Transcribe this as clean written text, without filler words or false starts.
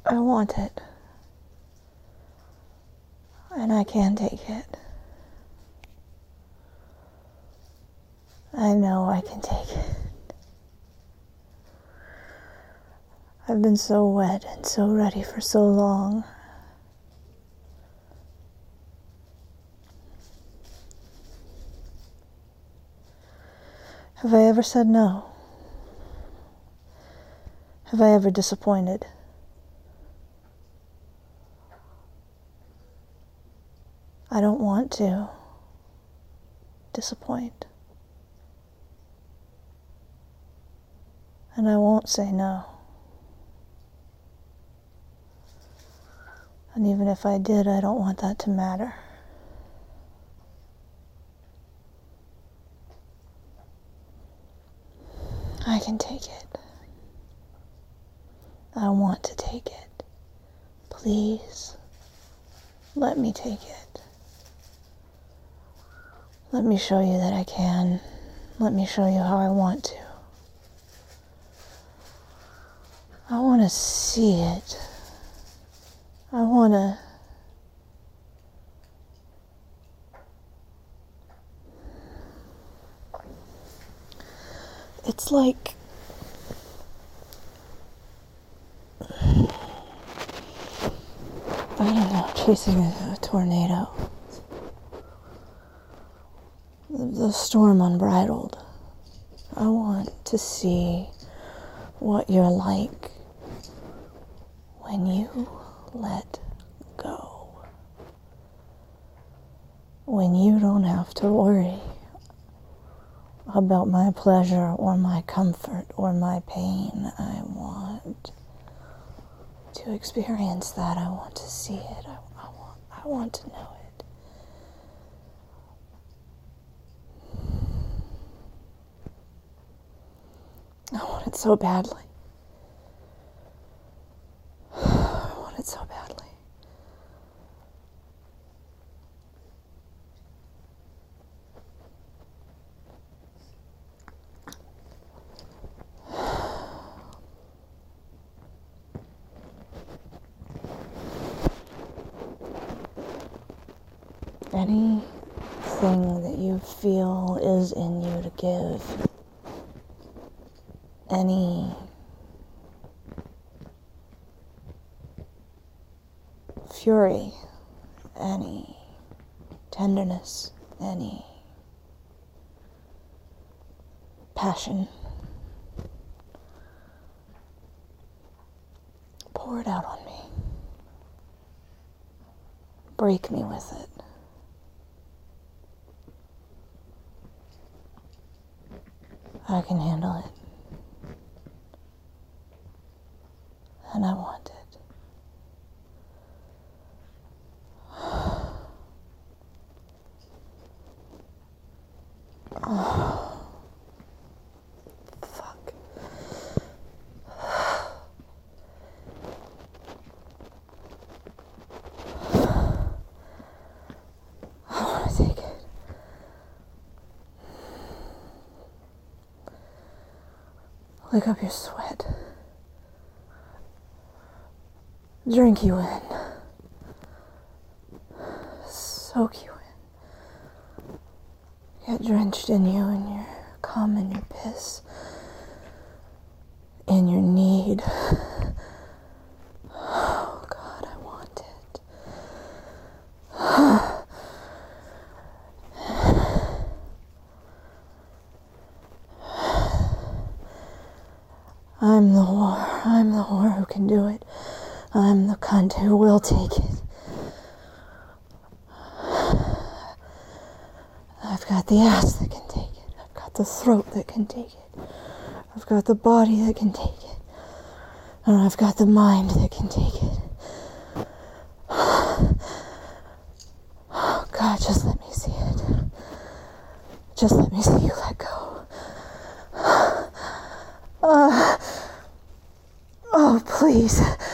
I want it. And I can take it. I know I can take it. I've been so wet and so ready for so long. Have I ever said no? Have I ever disappointed? I don't want to disappoint. And I won't say no. And even if I did, I don't want that to matter. I can take it. I want to take it. Please, let me take it. Let me show you that I can. Let me show you how I want to. I want to see it. I want to it's like I don't know, chasing a tornado. The storm unbridled. I want to see what you're like when you let go. When you don't have to worry about my pleasure or my comfort or my pain. I want to experience that. I want to see it. I want to know it. I want it so badly. I want it so badly. Anything that you feel is in you to give, any fury, any tenderness, any passion, pour it out on me. Break me with it. I can handle it. And I want it. Oh, fuck. I want to take it. Lick up your sweat. Drink you in. Soak you in. Get drenched in you and your cum and your piss. In your need. Oh God, I want it. I'm the whore. I'm the whore who can do it. I'm the cunt who will take it. I've got the ass that can take it. I've got the throat that can take it. I've got the body that can take it. And I've got the mind that can take it. Oh God, just let me see it. Just let me see you let go. Oh, please.